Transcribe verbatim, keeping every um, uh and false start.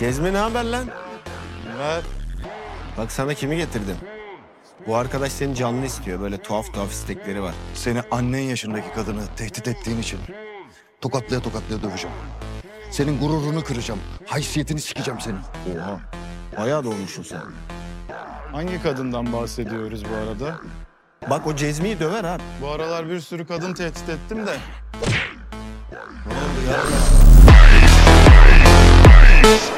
Cezmi ne haber lan? Ver. Bak sana kimi getirdim. Bu arkadaş seni canlı istiyor. Böyle tuhaf tuhaf istekleri var. Seni annen yaşındaki kadını tehdit ettiğin için tokatlaya tokatlaya döveceğim. Senin gururunu kıracağım. Haysiyetini sikeceğim senin. Oha. Bayağı dolmuşsun sen. Hangi kadından bahsediyoruz bu arada? Bak o Cezmi'yi döver ha. Bu aralar bir sürü kadın tehdit ettim de. Ne oldu ya?